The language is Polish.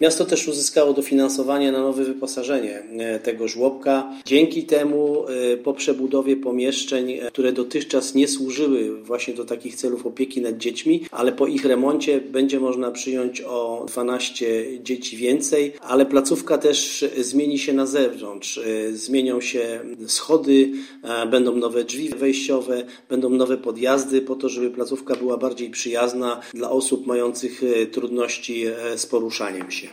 Miasto też uzyskało dofinansowanie na nowe wyposażenie tego żłobka. Dzięki temu po przebudowie pomieszczeń, które dotychczas nie służyły właśnie do takich celów opieki nad dziećmi, ale po ich remoncie będzie można przyjąć o 12 dzieci więcej, ale placówka też zmieni się na zewnątrz. Zmienią się schody, będą nowe drzwi wejściowe, będą nowe podjazdy po to, żeby placówka była bardziej przyjazna dla osób mających trudności z poruszaniem się.